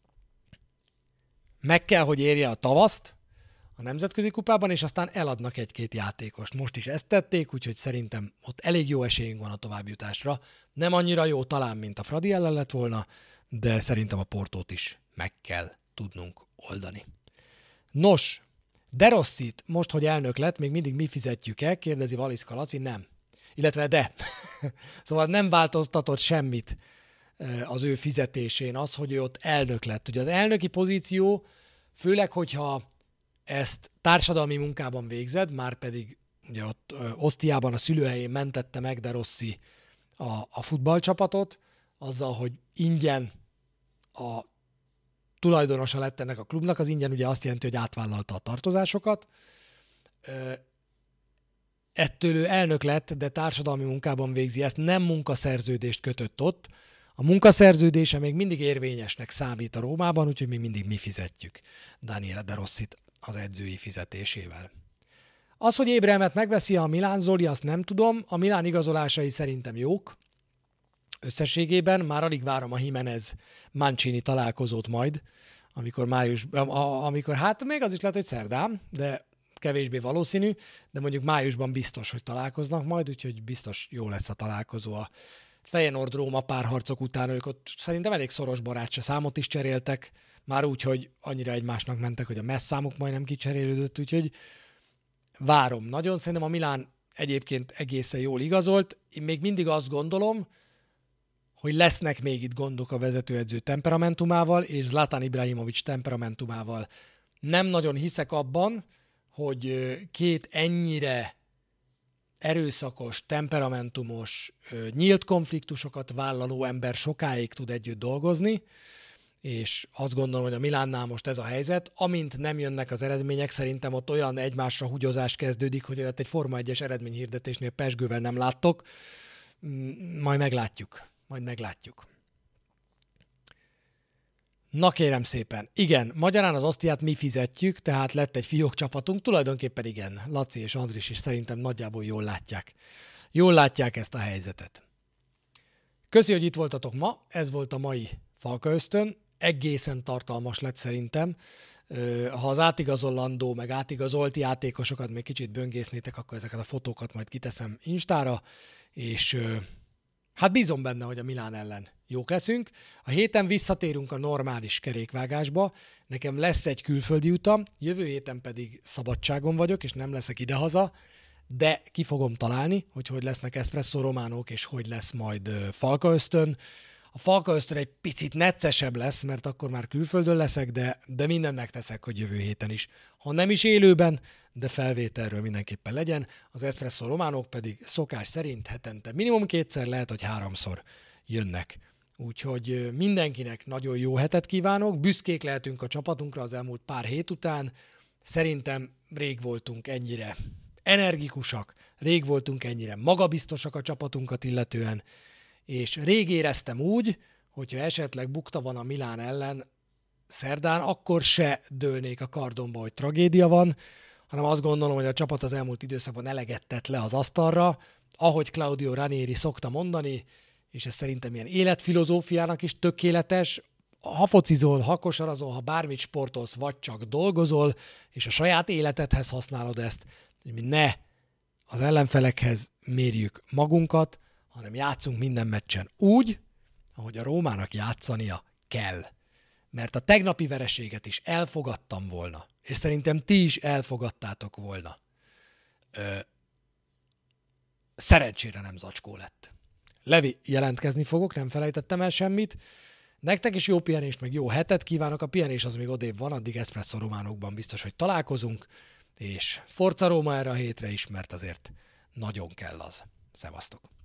meg kell, hogy érje a tavaszt a nemzetközi kupában, és aztán eladnak egy-két játékost. Most is ezt tették, úgyhogy szerintem ott elég jó esélyünk van a továbbjutásra. Nem annyira jó talán, mint a Fradi ellen lett volna, de szerintem a Portót is meg kell tudnunk oldani. Nos, De Rossit, most, hogy elnök lett, még mindig mi fizetjük-e? Kérdezi Valiszka Laci, nem. Illetve de. Szóval nem változtatott semmit az ő fizetésén az, hogy ő ott elnök lett. Ugye az elnöki pozíció, főleg, hogyha ezt társadalmi munkában végzed, már pedig ugye ott Osztiában a szülőhelyén mentette meg De Rossi a futballcsapatot, azzal, hogy ingyen a tulajdonosa lett ennek a klubnak, az ingyen ugye azt jelenti, hogy átvállalta a tartozásokat. Ettől ő elnök lett, de társadalmi munkában végzi ezt, nem munkaszerződést kötött ott. A munkaszerződése még mindig érvényesnek számít a Rómában, úgyhogy még mindig mi fizetjük Daniele De Rossit az edzői fizetésével. Az, hogy Ébrelmet megveszi a Milán, Zoli, azt nem tudom. A Milán igazolásai szerintem jók. Összességében már alig várom a Jimenez Mancini találkozót majd, amikor hát még az is lehet, hogy szerdán, de kevésbé valószínű, de mondjuk májusban biztos, hogy találkoznak majd, úgyhogy biztos jó lesz a találkozó a Feyenoord-Róma párharcok után. Ők ott szerintem elég szoros barátsa számot is cseréltek, már úgy, hogy annyira egymásnak mentek, hogy a messzámuk majdnem kicserélődött, úgyhogy várom. Nagyon szerintem a Milán egyébként egészen jól igazolt. Én még mindig azt gondolom, hogy lesznek még itt gondok a vezetőedző temperamentumával és Zlatan Ibrahimovic temperamentumával. Nem nagyon hiszek abban, hogy két ennyire erőszakos, temperamentumos, nyílt konfliktusokat vállaló ember sokáig tud együtt dolgozni, és azt gondolom, hogy a Milánnál most ez a helyzet. Amint nem jönnek az eredmények, szerintem ott olyan egymásra húgyozás kezdődik, hogy olyat egy Forma 1-es eredményhirdetésnél pezsgővel nem láttok. Majd meglátjuk. Na kérem szépen. Igen, magyarán az osztiát mi fizetjük, tehát lett egy fiók csapatunk. Tulajdonképpen igen, Laci és Andris is szerintem nagyjából jól látják. Jól látják ezt a helyzetet. Köszi, hogy itt voltatok ma. Ez volt a mai Falka Ösztön. Egészen tartalmas lett szerintem. Ha az átigazolandó, meg átigazolt játékosokat még kicsit böngésznétek, akkor ezeket a fotókat majd kiteszem Instára, és hát bízom benne, hogy a Milán ellen jók leszünk. A héten visszatérünk a normális kerékvágásba. Nekem lesz egy külföldi utam, jövő héten pedig szabadságon vagyok, és nem leszek idehaza, de ki fogom találni, hogy lesznek Espresso Románok, és hogy lesz majd Falka Ösztön. A Falka Ösztön egy picit neccesebb lesz, mert akkor már külföldön leszek, de mindent megteszek, hogy jövő héten is. Ha nem is élőben, de felvételről mindenképpen legyen. Az Espresso Románok pedig szokás szerint hetente minimum 2-szer, lehet, hogy 3-szor jönnek. Úgyhogy mindenkinek nagyon jó hetet kívánok. Büszkék lehetünk a csapatunkra az elmúlt pár hét után. Szerintem rég voltunk ennyire energikusak, rég voltunk ennyire magabiztosak a csapatunkat illetően, és rég éreztem úgy, hogyha esetleg bukta van a Milán ellen szerdán, akkor se dőlnék a kardomba, hogy tragédia van, hanem azt gondolom, hogy a csapat az elmúlt időszakban eleget tett le az asztalra, ahogy Claudio Ranieri szokta mondani, és ez szerintem ilyen életfilozófiának is tökéletes. Ha focizol, ha kosarazol, ha bármit sportolsz, vagy csak dolgozol, és a saját életedhez használod ezt, hogy mi ne az ellenfelekhez mérjük magunkat, hanem játszunk minden meccsen úgy, ahogy a Rómának játszania kell. Mert a tegnapi vereséget is elfogadtam volna, és szerintem ti is elfogadtátok volna. Szerencsére nem zacskó lett. Levi, jelentkezni fogok, nem felejtettem el semmit. Nektek is jó pihenést, meg jó hetet kívánok. A pihenés az még odébb van, addig Espresso Románokban biztos, hogy találkozunk, és Forza Róma erre a hétre is, mert azért nagyon kell az. Szevasztok!